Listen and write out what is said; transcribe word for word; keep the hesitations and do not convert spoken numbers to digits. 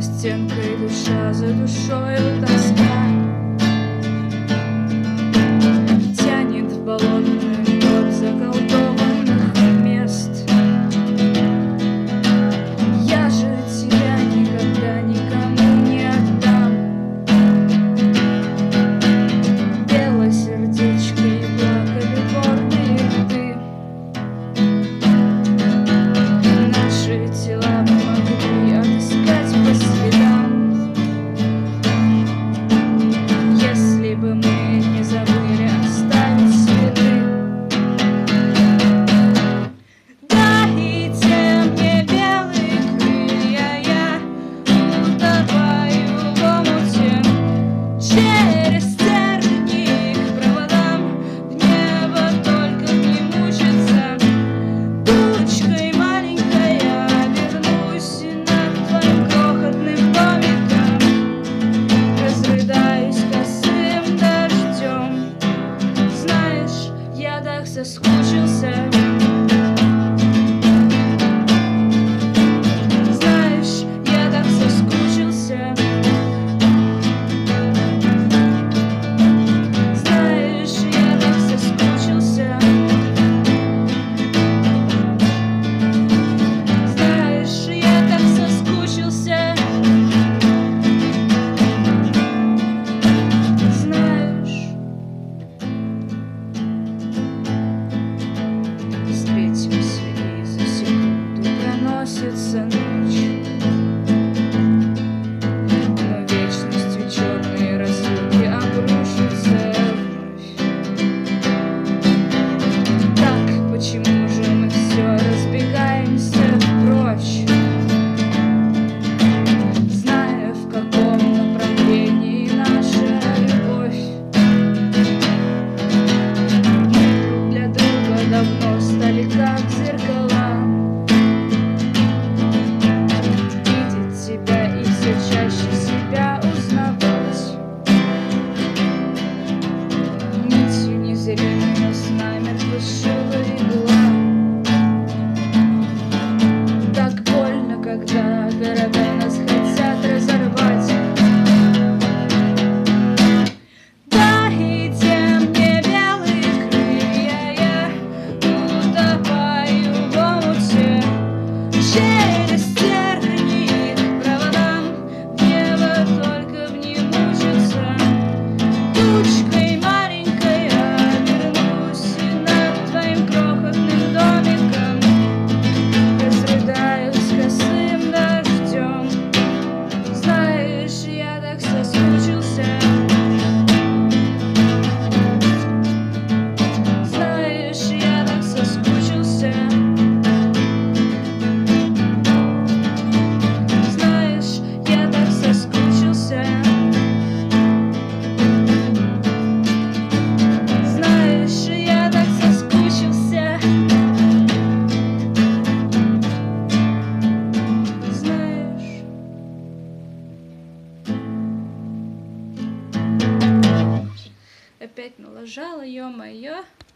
стенкой, душа за душою тоска тянет в болотную топь заколдованных мест. Я же тебя никогда никому не отдам. Пела сердечко и плакали горные рты. Наши тела помогли отыскать по следам. Если бы мы не забыли оставить следы. Дайте мне белые крылья, я утопаю в омуте. Через тернии к проводам в небо только не мучиться. Тучкой маленькой я вернусь над твоим крохотным домиком. Разрыдаюсь косым дождем. Знаешь, я так соскучился. Знаешь, я так соскучился. Знаешь, я так соскучился. Знаешь, я так соскучился. Знаешь, встретимся, и за секунду проносится ночь. Но вечностью черные разлуки обрушатся вновь. Так почему же мы все разбегаемся прочь, зная, в каком направлении наша любовь? Мы друг для друга давно стали как зеркала. Видеть тебя и все чаще себя узнавать. Нитью незримой нас намертво сшила игла. Так больно, когда города нас хотят разорвать. Дайте мне белые крылья, я утопаю в омуте. Через тернии к проводам в небо только в ней мучиться. Тучкой маленькой я вернусь над твоим крохотным домиком. Разрыдаюсь косым дождем. Знаешь, я так соскучился. Знаешь, я так соскучился. Знаешь, я так соскучился. Знаешь, я так соскучился. Знаешь. Опять налажала, ё-моё.